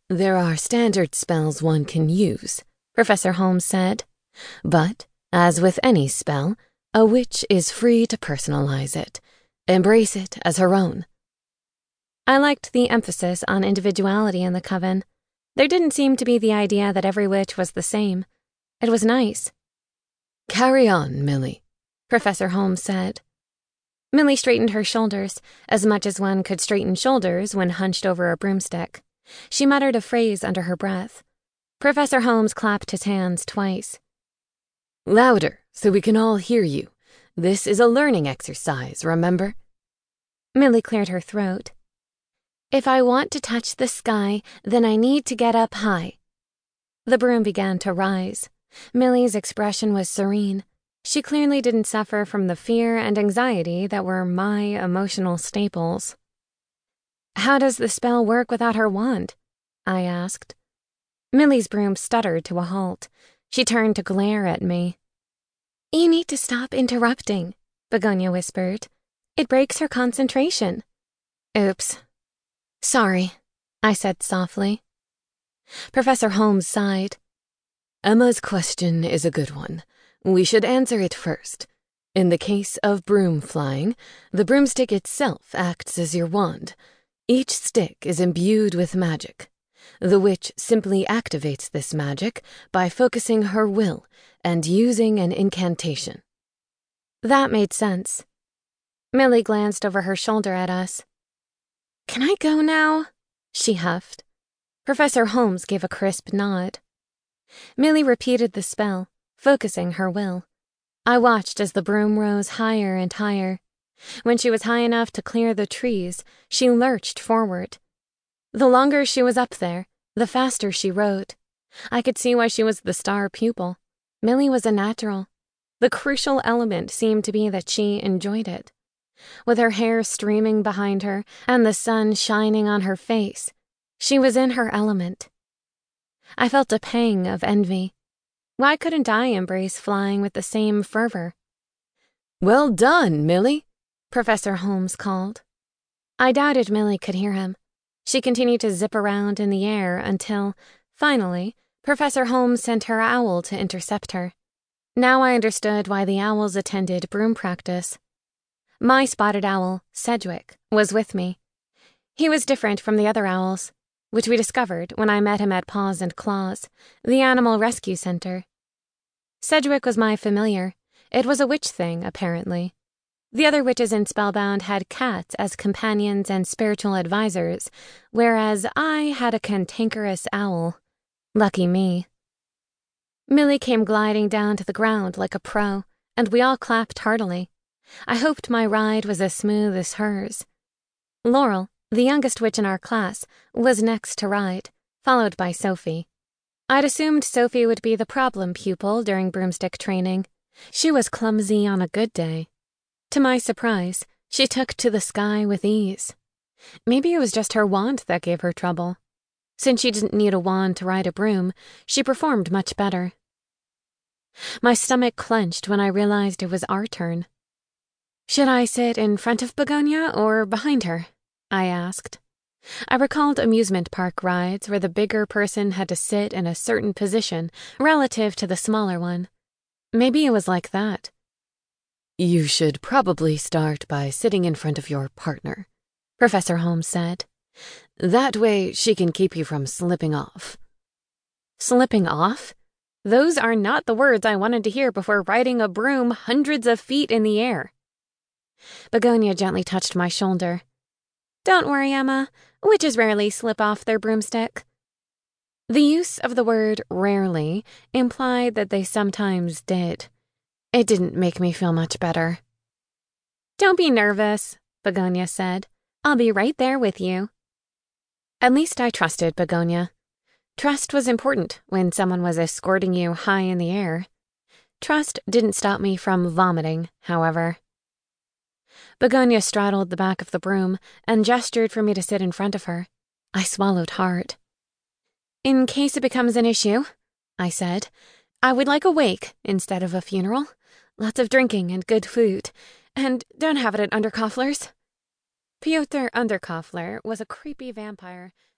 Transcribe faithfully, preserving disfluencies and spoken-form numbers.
There are standard spells one can use, Professor Holmes said. But, as with any spell, a witch is free to personalize it, embrace it as her own. I liked the emphasis on individuality in the coven. There didn't seem to be the idea that every witch was the same. It was nice. "Carry on, Millie," Professor Holmes said. Millie straightened her shoulders, as much as one could straighten shoulders when hunched over a broomstick. She muttered a phrase under her breath. Professor Holmes clapped his hands twice. "Louder, so we can all hear you. This is a learning exercise, remember?" Millie cleared her throat. "If I want to touch the sky, then I need to get up high." The broom began to rise. Millie's expression was serene. She clearly didn't suffer from the fear and anxiety that were my emotional staples. "How does the spell work without her wand?" I asked. Millie's broom stuttered to a halt. She turned to glare at me. "You need to stop interrupting," Begonia whispered. "It breaks her concentration." "Oops. Sorry," I said softly. Professor Holmes sighed. "Emma's question is a good one. We should answer it first. In the case of broom flying, the broomstick itself acts as your wand. Each stick is imbued with magic. The witch simply activates this magic by focusing her will and using an incantation." That made sense. Millie glanced over her shoulder at us. "Can I go now?" she huffed. Professor Holmes gave a crisp nod. Millie repeated the spell, focusing her will. I watched as the broom rose higher and higher. When she was high enough to clear the trees, she lurched forward. The longer she was up there, the faster she rode. I could see why she was the star pupil. Millie was a natural. The crucial element seemed to be that she enjoyed it. With her hair streaming behind her and the sun shining on her face, she was in her element. I felt a pang of envy. Why couldn't I embrace flying with the same fervor? "Well done, Millie," Professor Holmes called. I doubted Millie could hear him. She continued to zip around in the air until, finally, Professor Holmes sent her owl to intercept her. Now I understood why the owls attended broom practice. My spotted owl, Sedgwick, was with me. He was different from the other owls, which we discovered when I met him at Paws and Claws, the animal rescue center. Sedgwick was my familiar. It was a witch thing, apparently. The other witches in Spellbound had cats as companions and spiritual advisors, whereas I had a cantankerous owl. Lucky me. Millie came gliding down to the ground like a pro, and we all clapped heartily. I hoped my ride was as smooth as hers. Laurel, the youngest witch in our class, was next to ride, followed by Sophie. I'd assumed Sophie would be the problem pupil during broomstick training. She was clumsy on a good day. To my surprise, she took to the sky with ease. Maybe it was just her wand that gave her trouble. Since she didn't need a wand to ride a broom, she performed much better. My stomach clenched when I realized it was our turn. "Should I sit in front of Begonia or behind her?" I asked. I recalled amusement park rides where the bigger person had to sit in a certain position relative to the smaller one. Maybe it was like that. "You should probably start by sitting in front of your partner," Professor Holmes said. "That way she can keep you from slipping off." Slipping off? Those are not the words I wanted to hear before riding a broom hundreds of feet in the air. Begonia gently touched my shoulder. "Don't worry, Emma. Witches rarely slip off their broomstick." The use of the word rarely implied that they sometimes did. It didn't make me feel much better. "Don't be nervous," Begonia said. "I'll be right there with you." At least I trusted Begonia. Trust was important when someone was escorting you high in the air. Trust didn't stop me from vomiting, however. Begonia straddled the back of the broom and gestured for me to sit in front of her. I swallowed hard. "In case it becomes an issue," I said, "I would like a wake instead of a funeral. Lots of drinking and good food. And don't have it at Underkoffler's." Piotr Underkoffler was a creepy vampire